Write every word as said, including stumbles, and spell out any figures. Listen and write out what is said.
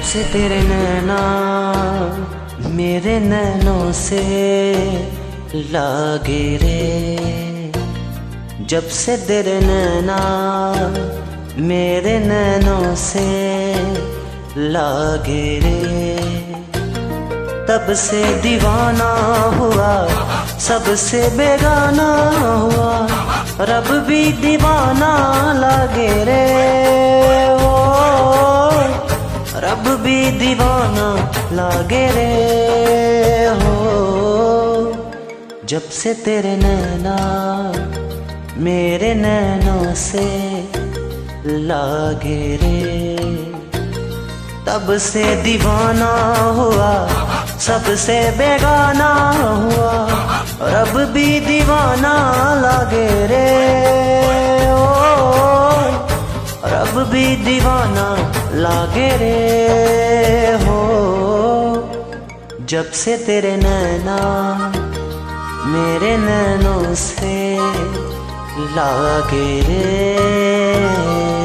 से तेरे नैना मेरे नैनों से लागे रे, जब से तेरे नैना मेरे नैनों से लागे रे, तब से दीवाना हुआ सबसे बेगाना हुआ, रब भी दीवाना लागे रे, ओ रब भी दीवाना लागे रे हो, जब से तेरे नैना मेरे नैनों से लागे रे, तब से दीवाना हुआ सबसे बेगाना हुआ, रब भी दीवाना लागे रे, ओ रब भी दीवाना लागे रे हो, जब से तेरे नैना मेरे नैनों से लागे रे।